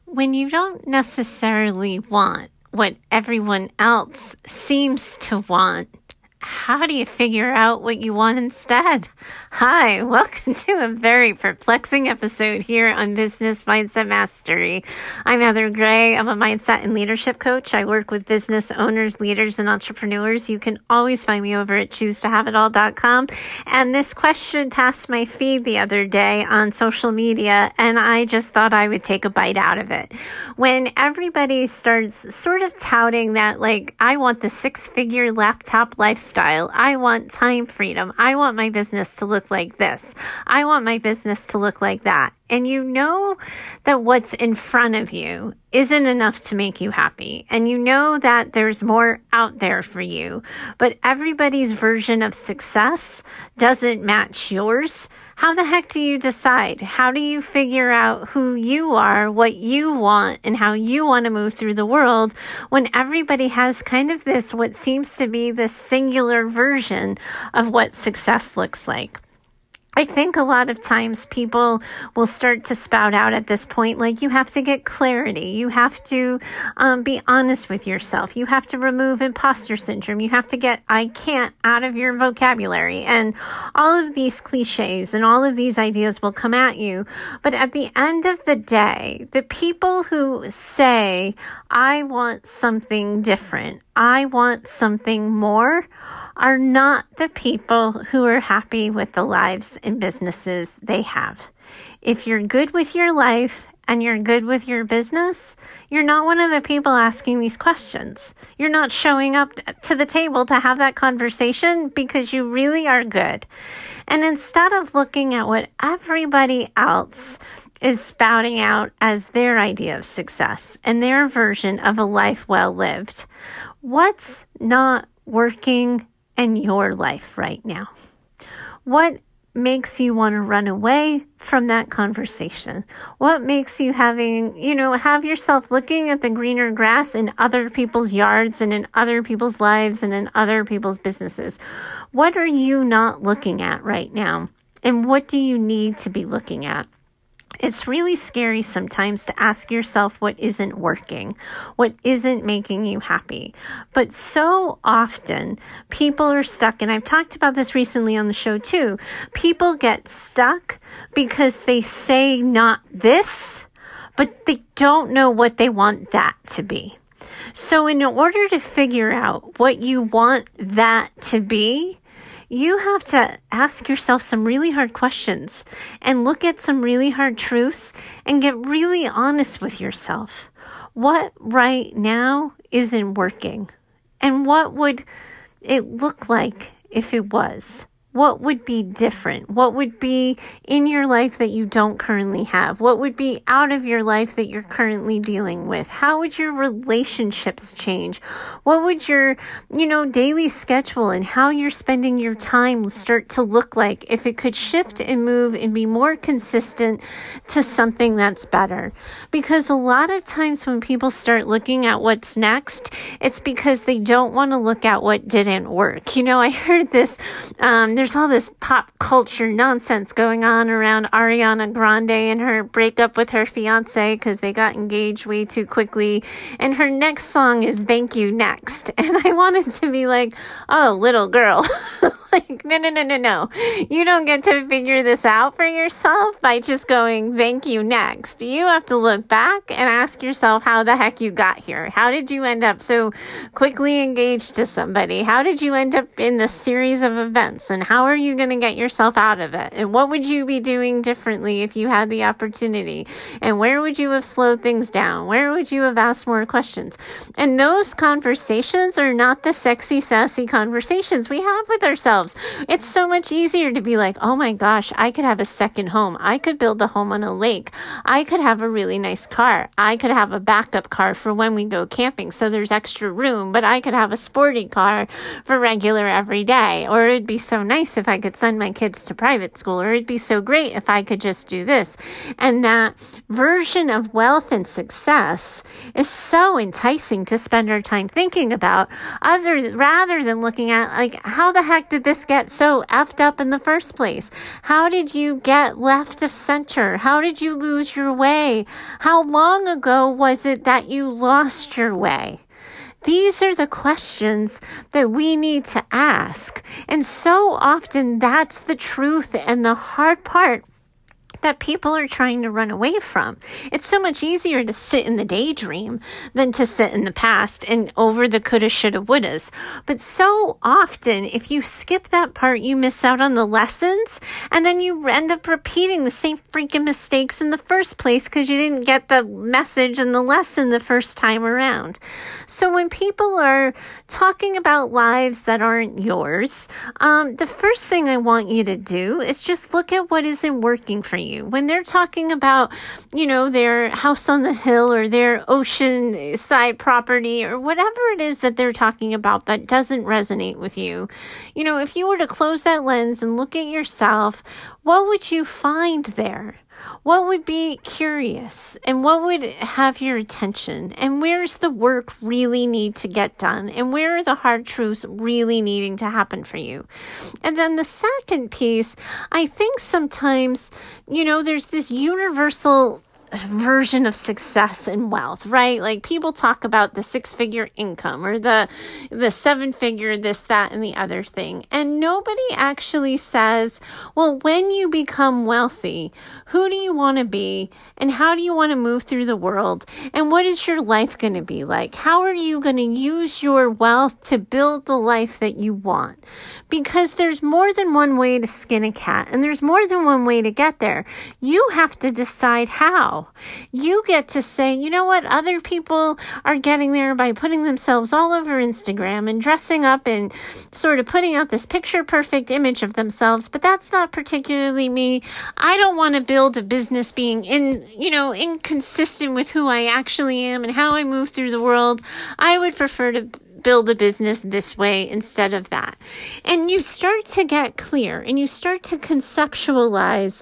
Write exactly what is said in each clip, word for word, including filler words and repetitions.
When you don't necessarily want what everyone else seems to want, how do you figure out what you want instead? Hi, welcome to a very perplexing episode here on Business Mindset Mastery. I'm Heather Gray. I'm a mindset and leadership coach. I work with business owners, leaders, and entrepreneurs. You can always find me over at choose to have it all dot com. And this question passed my feed the other day on social media, and I just thought I would take a bite out of it. When everybody starts sort of touting that, like, I want the six-figure laptop lifestyle, Style. I want time freedom. I want my business to look like this. I want my business to look like that. And you know that what's in front of you isn't enough to make you happy. And you know that there's more out there for you. But everybody's version of success doesn't match yours. How the heck do you decide? How do you figure out who you are, what you want, and how you want to move through the world when everybody has kind of this, what seems to be this singular version of what success looks like? I think a lot of times people will start to spout out at this point, like you have to get clarity. You have to um, be honest with yourself. You have to remove imposter syndrome. You have to get I can't out of your vocabulary. And all of these cliches and all of these ideas will come at you. But at the end of the day, the people who say, I want something different, I want something more, are not the people who are happy with the lives and businesses they have. If you're good with your life and you're good with your business, you're not one of the people asking these questions. You're not showing up to the table to have that conversation because you really are good. And instead of looking at what everybody else is spouting out as their idea of success and their version of a life well lived, what's not working in your life right now? What makes you want to run away from that conversation? What makes you having, you know, have yourself looking at the greener grass in other people's yards and in other people's lives and in other people's businesses? What are you not looking at right now? And what do you need to be looking at? It's really scary sometimes to ask yourself what isn't working, what isn't making you happy. But so often people are stuck, and I've talked about this recently on the show too. People get stuck because they say not this, but they don't know what they want that to be. So in order to figure out what you want that to be, you have to ask yourself some really hard questions and look at some really hard truths and get really honest with yourself. What right now isn't working? And what would it look like if it was? What would be different? What would be in your life that you don't currently have? What would be out of your life that you're currently dealing with? How would your relationships change? What would your, you know, daily schedule and how you're spending your time start to look like if it could shift and move and be more consistent to something that's better? Because a lot of times when people start looking at what's next, it's because they don't want to look at what didn't work. You know, I heard this, um, there's all this pop culture nonsense going on around Ariana Grande and her breakup with her fiance because they got engaged way too quickly. And her next song is Thank You Next. And I wanted to be like, oh, little girl. Like, no, no, no, no, no. You don't get to figure this out for yourself by just going, thank you next. You have to look back and ask yourself how the heck you got here. How did you end up so quickly engaged to somebody? How did you end up in this series of events? And how are you going to get yourself out of it? And what would you be doing differently if you had the opportunity? And where would you have slowed things down? Where would you have asked more questions? And those conversations are not the sexy, sassy conversations we have with ourselves. It's so much easier to be like, oh my gosh, I could have a second home. I could build a home on a lake. I could have a really nice car. I could have a backup car for when we go camping so there's extra room, but I could have a sporty car for regular every day. Or it'd be so nice if I could send my kids to private school, or it'd be so great if I could just do this. And that version of wealth and success is so enticing to spend our time thinking about, other rather than looking at, like, how the heck did this this get so effed up in the first place? How did you get left of center? How did you lose your way? How long ago was it that you lost your way? These are the questions that we need to ask. And so often that's the truth and the hard part that people are trying to run away from. It's so much easier to sit in the daydream than to sit in the past and over the coulda, shoulda, wouldas. But so often, if you skip that part, you miss out on the lessons, and then you end up repeating the same freaking mistakes in the first place because you didn't get the message and the lesson the first time around. So when people are talking about lives that aren't yours, um, the first thing I want you to do is just look at what isn't working for you. When they're talking about, you know, their house on the hill or their ocean side property or whatever it is that they're talking about that doesn't resonate with you, you know, if you were to close that lens and look at yourself, what would you find there? What would be curious and what would have your attention? And where's the work really need to get done? And where are the hard truths really needing to happen for you? And then the second piece, I think sometimes, you know, there's this universal version of success and wealth, right? Like people talk about the six-figure income or the the seven-figure this, that, and the other thing. And nobody actually says, well, when you become wealthy, who do you want to be? And how do you want to move through the world? And what is your life going to be like? How are you going to use your wealth to build the life that you want? Because there's more than one way to skin a cat, and there's more than one way to get there. You have to decide how. You get to say, you know what, other people are getting there by putting themselves all over Instagram and dressing up and sort of putting out this picture perfect image of themselves, but that's not particularly me. I don't want to build a business being in, you know, inconsistent with who I actually am and how I move through the world. I would prefer to build a business this way instead of that. And you start to get clear and you start to conceptualize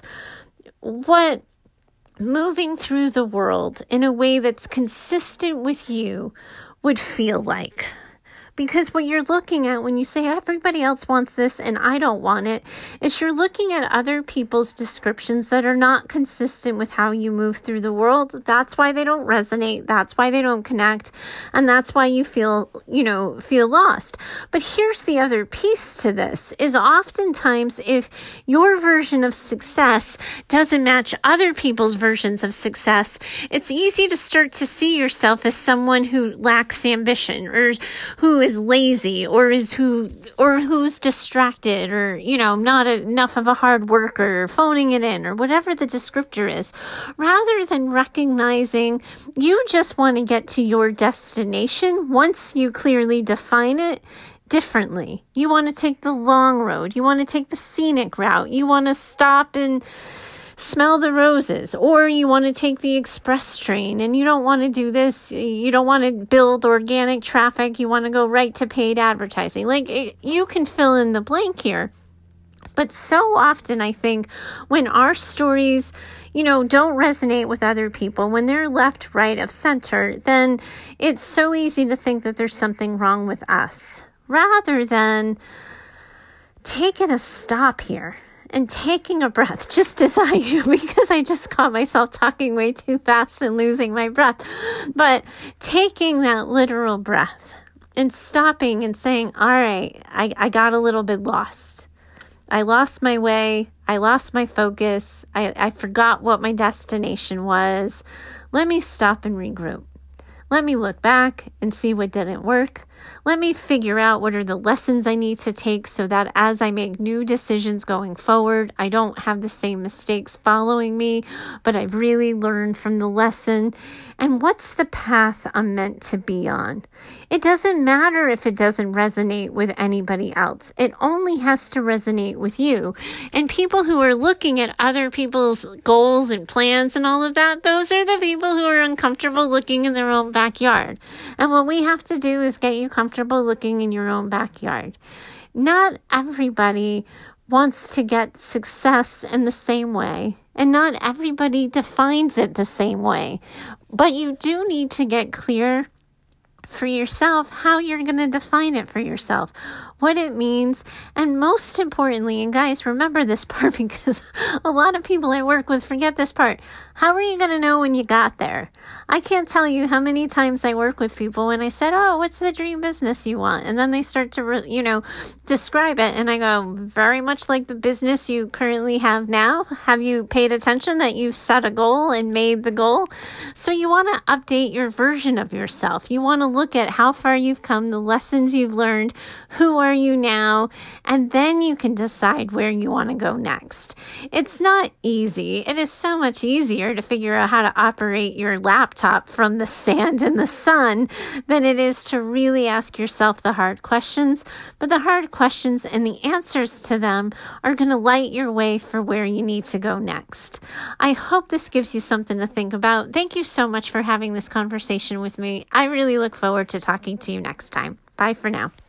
what moving through the world in a way that's consistent with you would feel like. Because what you're looking at when you say everybody else wants this and I don't want it, is you're looking at other people's descriptions that are not consistent with how you move through the world. That's why they don't resonate. That's why they don't connect. And that's why you feel, you know, feel lost. But here's the other piece to this, is oftentimes if your version of success doesn't match other people's versions of success, it's easy to start to see yourself as someone who lacks ambition or who is is lazy or is who or who's distracted or, you know, not a, enough of a hard worker, or phoning it in or whatever the descriptor is, rather than recognizing you just want to get to your destination once you clearly define it differently. You want to take the long road. You want to take the scenic route. You want to stop and smell the roses, or you want to take the express train and you don't want to do this. You don't want to build organic traffic. You want to go right to paid advertising. Like it, you can fill in the blank here. But so often I think when our stories, you know, don't resonate with other people, when they're left, right of center, then it's so easy to think that there's something wrong with us, rather than taking a stop here and taking a breath, just as I am, because I just caught myself talking way too fast and losing my breath. But taking that literal breath and stopping and saying, all right, I, I got a little bit lost. I lost my way. I lost my focus. I, I forgot what my destination was. Let me stop and regroup. Let me look back and see what didn't work. Let me figure out what are the lessons I need to take so that as I make new decisions going forward, I don't have the same mistakes following me, but I've really learned from the lesson. And what's the path I'm meant to be on? It doesn't matter if it doesn't resonate with anybody else. It only has to resonate with you. And people who are looking at other people's goals and plans and all of that, those are the people who are uncomfortable looking in their own backyard. And what we have to do is get you comfortable looking in your own backyard. Not everybody wants to get success in the same way, and not everybody defines it the same way. But you do need to get clear for yourself how you're going to define it for yourself, what it means, and most importantly, and guys, remember this part because a lot of people I work with forget this part. How are you going to know when you got there? I can't tell you how many times I work with people and I said, oh, what's the dream business you want? And then they start to, re- you know, describe it. And I go, very much like the business you currently have now. Have you paid attention that you've set a goal and made the goal? So you want to update your version of yourself. You want to look at how far you've come, the lessons you've learned, who are you now, and then you can decide where you want to go next. It's not easy. It is so much easier to figure out how to operate your laptop from the sand and the sun than it is to really ask yourself the hard questions. But the hard questions and the answers to them are going to light your way for where you need to go next. I hope this gives you something to think about. Thank you so much for having this conversation with me. I really look forward to talking to you next time. Bye for now.